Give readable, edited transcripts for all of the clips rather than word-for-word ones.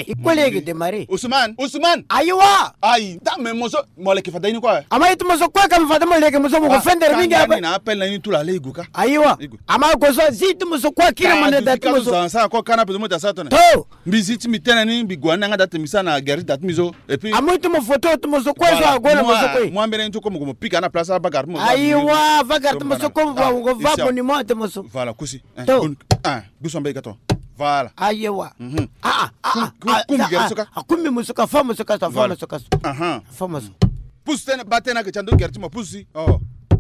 démarrer. Il collègue démarrer. Ousmane. Aïwa. Aïe, mais moi le qui fait quoi? Ama itu moso kwa kama fata moleke moso mo fender minga ba. Na appel na ni tout la leguka. Aïwa. Ama ko so zitu moso kwa kila mane datu moso. Ça ko kana pe mo ta satone. To. Biziti mitena ni bigwana nga date misana gari date mizo et puis ama itu mo photo tu moso kwa so agona moso kwa. Moi mbele ntu ko mo pika na place bagar mo. Aïwa vagar tu moso ko va monument tu moso. Voilà kusi. To. Gusombe gato. Voilà. Aïwa. Kumbi musuka fa musuka sa fa musuka. Fa musuka. Pousse batena que chando gerti mo pousse. Oh.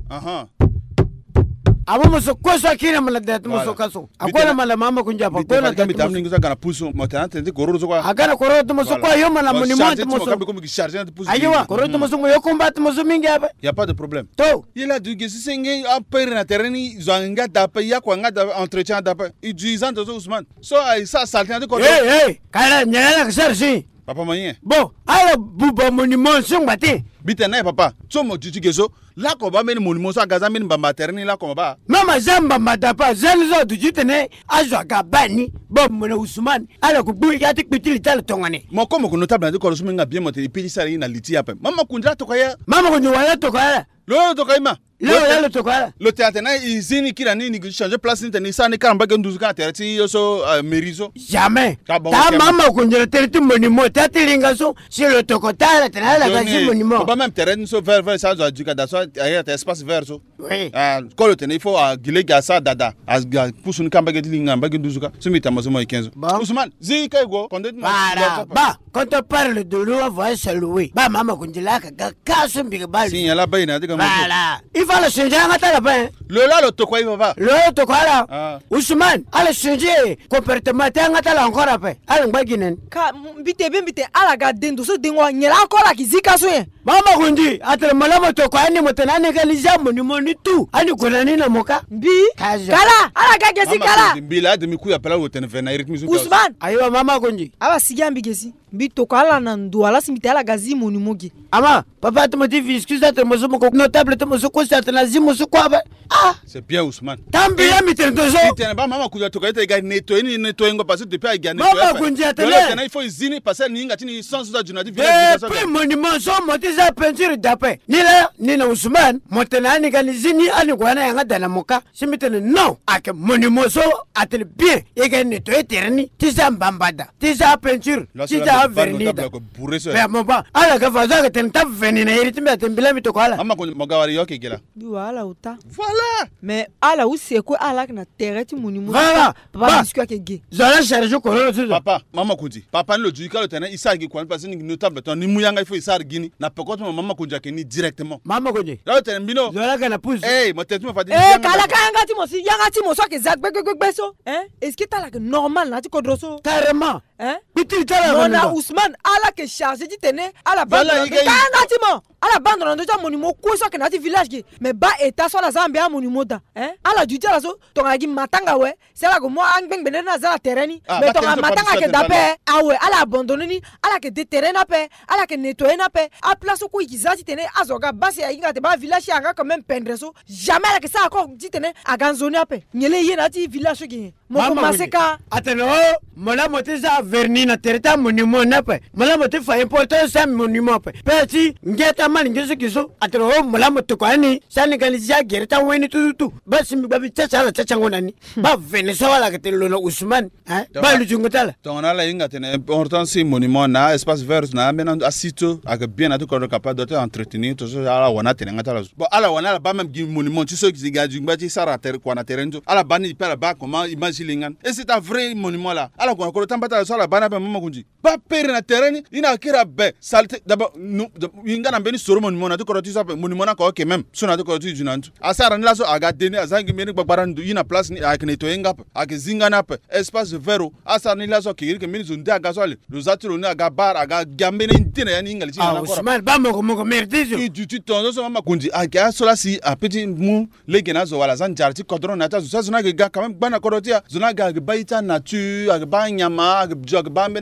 Abo muso kosa kina mala dat muso kaso. Akona mala mama kunja pa kona tambi tamni nguza kana pousse mo tana tende kororo zo kwa. Akana kororo to muso kwa yo mala monument muso. Comme charger de pousse. Aïwa, kororo to muso yo combat muso mingi aba. Y a pas de problème. To. Il a du gesi senge a pere na terreni zanga dapa ya kwa ngada entretien dapa. I duisant to Ousmane. So ay sa saltin de kororo. Hey, kala nyala ka sersi. Papa moyen. Bon, ala buba monument son bate. Bitena papa. Tsomo jigezo. La ko ba meni monument so gaza meni bamba terreni la ko ba. Mama zamba madapa zelzo du jitene azwa gabani. Bon mona Ousmane ala ko buyi ati pitili tala tongane. Mo ko mo ko notable de ko so menga bien moté pili sari na liti ape. Mama kunja to kaya. Mama ko nyawala to kaya. Lo to kaya ma. Lo to kaya. Le théâtre na izini kila nini changer place ni sa ni karamba ke nduzu ka terati yo so merizo. Jamais. Ta mama ko njela terati monument tatilinga so si le tokotala tala ka si monument. Pas même terrain so vers ça zo du kada so ayat espace vert so. Oui. Ko le tenir il faut gile gasa dada as pusu ni kamba ke dilinga ba ke nduzu ka sumi tamaso mo 15. Ousmane zi kay go kondet na. Ba quand on parle de l'eau va se louer. Ba mama ko njela ka so mbi ba. Signala ba ina diga mo. Voilà. Il va le changer en attendant ben. Le to quoi il va. Le to quoi là. Ousmane, allez changer comportement en attendant encore après. Allez ngaginen. Ka bite ala ga dendo so dengwa nyela akola kizika so yen. Mama kundi atele malama to kwa ni motana ga lizamu ni moni tu. Ani kuna nini moka? Bi. Kala, ala ga gesi kala. Bi la de miku ya pala woten vena rythme so. Ousmane, ayo mama kundi. Aba sigambi gesi. Bi to kala na ndo ala simite ala gazi moni mogi. Ama, papa te motive excuse te mozo moko notable te mozo ko sa te na zimu so kwa ba. Ah, c'est bien Ousmane. Tambi ya mitendozo. Tena ba mama kuja to ka ite ga nettoyer ngo parce que depuis a gagner. Mama kundi atele. Il faut izini passer ninga tini sans ça du nadi village. Puis monument so motiza peinture d'après. Ni na Ousmane, motena ni ga zini ani kwana yanga dana moka. Simitene non, ake monument so atele bien. E ga nettoyer terni, tisa mbambada. Tisa peinture, tisa vernis. Mais mon ba, ala ga faza ga tenta vernis na iri timba tembila mi to kala. Mama ko magawari yoke gela. Bi wala uta. Voilà. Mais ala usi ko ala na tereti monument. Voilà. Papa biscuit ke ge. Zola charge ko lo tuzo. Papa, mama kundi. Papa ni lo juika lo tena isagi kwa parce ni notable ton ni muyanga il faut isar gini. Na pekoto mama kunja ke ni directement. Mama kundi. Lo tena mbino. Zola kana pousse. Eh, mo tetu mo fadi. Kala kanga ti mo si yanga ti mo so ke zak gbegbe so. Est-ce que t'as la normal na ti ko droso? Carrément. Petit tala. Non na Ousmane ala ke charge ti tene ala bande. Kanga ti mo. Ala bande na ndoja monument ko so ke na ti village ke. Mais ba eta so la Zambia monument da. Ala du tala so to ngagi matanga we. C'est là que moi angbeng bene na za terreni. Mais to matanga ke dape. Ah ouais, ala abandonner ni, ala ke de terrain na pe, ala ke nettoyer na pe. A place ko ikizati tene azoga basi ya inga te ba village anga quand même pendre so. Jamais ala ke ça encore dit tene aganzoni ape. Nyele ye na ti village ke. Mo maseka. Ateno, mola motiza verni na tereta monument na pe. Mola motif fa important ça monument pe. Petit ngeta mal ngeso kiso. Ateno mola motokwani, sani kanisa gereta weni tu. Basi mbabi tsa la tsa ngona ni. Ba Venezuela ke telo na Ousmane, ba lu jungotala. Donc on a inga tene importance monument na espace vert na maintenant asito ak bien atu ko capable de entretenir tout ça ala wana tene ngata. Bon ala wana ba même monument tu sais qui gaju ngba ti sara terre ko na terrain ala bani pela ba comment imaginer ngan. Et c'est un vrai monument là. Ala ko ko tambata so ala bana ba mama kunji. Ba pere na terrain ina kira be salte d'abord inga na beni soro monument na to ko tu ça monument na ko OK même so na to ko tu junantu. Asara ni la so aga deni azangi meni gbagbarandu ina place ni ak nettoyer ngap ak zinga na espace vert asara ni la so kiri ke meni zunda aga so le zatiro ni aga bar aga gambene ntene yani ngali na ko Ousmane ba mo merdizo ki tu ton so mama kundi aga so la si a petit mu legena zo wala zan jarti kodron na ta zo zona ga quand même bana korotia zona ga baita nature aga ba nyama aga jog ba mena ai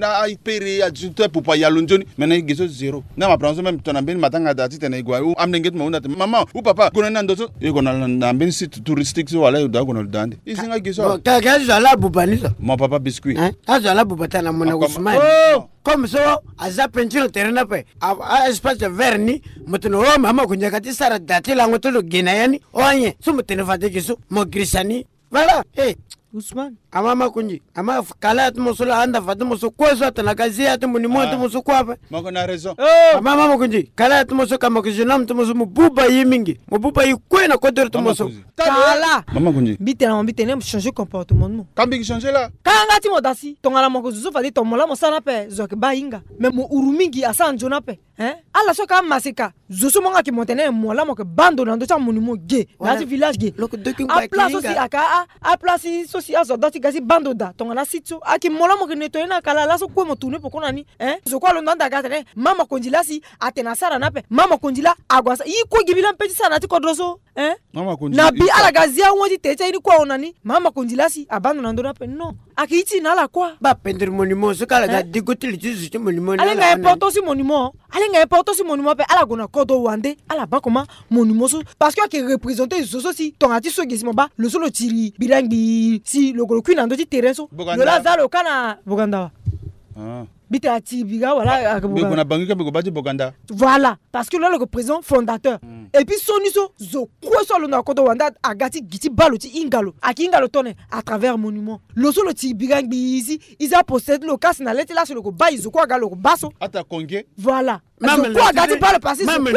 pere ajute pupa yalunjoni mena giso zero na ma pranzo même ton ambeni matanga dati tena igwa u amnenget mo undate mama u papa kuna nando so yego na ambeni site touristique so wala yuda kuna dande isinga giso ka zala bubanisa mon papa biscuit azala bubata mona Ousmane comme ça aza peinture terrain pe a espace vert ni mutino mama kunyakati sara dati la ngotolo ginayani onye so mutino fate giso mo grisani voilà Ousmane amama kunji ama kala atmosola anda fatmoso kwezo atanakazi atmunimo atmoso kwape mako na raison amama kunji kala atmoso kama kujinam tmoso mububa yimingi mububa yikwena kodor tmoso kala mama kunji bitene changer comportement mo kambi changer là kanga ti modasi tongala moko zuzu fadi tomola mosana pe zoke bainga mais mo urumingi asa njona pe ala soka masika zuzu monga ki montene mola moko bando na ndo cha monimo ge na village ge a place aussi aka a place social zodati gasi bando da tongana sitio aki mola moko nettoyer na kala la so ko mo tourner poko nani zo kwa lo ndanda gata mama konjila si atena sara na pe mama konjila agwasa yi ko gibila mpeti sana ti kodroso mama konjila na bi ala gazia wodi teche ni kwa onani mama konjila si abando na ndo na pe no aki iti na la kwa ba pendre monimo so kala ga digotili ti monimo na ala importance monimo ala importance monimo pe ala gona kodo wande ala ba koma monimo so parce que qui représenter so si ton ati so gesi mo ba le solo tiri birangi si le golo kwina ndo ti terrain so le lazaro kana boganda bita ati biga wala akaboganda bigona bangi ka bigo baji boganda voilà parce que là le président fondateur et puis soniso zo quoi so le na kodo wanda agati giti balo ti ingalo aki ingalo tone à travers monument le solo ti birangi ici ils a possède le cas na leti là sur le ko ba izo ko galo ko baso ata konge voilà même quoi gati par le passé même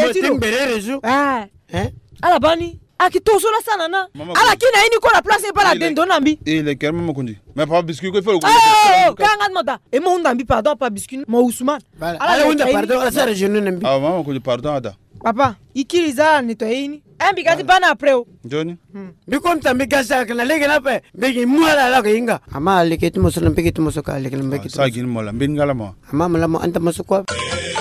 ala bani aki tosola sana na ala kina ini ko la place pas la dendo nambi le cœur mama konji mais pas biscuit ko faut kanga mota e mo ndambi pardon pas biscuit mo Ousmane ala unda pardon ala sa region nambi mama konji pardon ada papa ikiriza nitoyini ambi gati bana après o joni bikom tambi gasa kana lege na pe begi muala la kinga ama leketi mo so nambi keti mo so ka lege nambi keti sa gin mo la bin ngala mo ama mala mo anta mo so kwa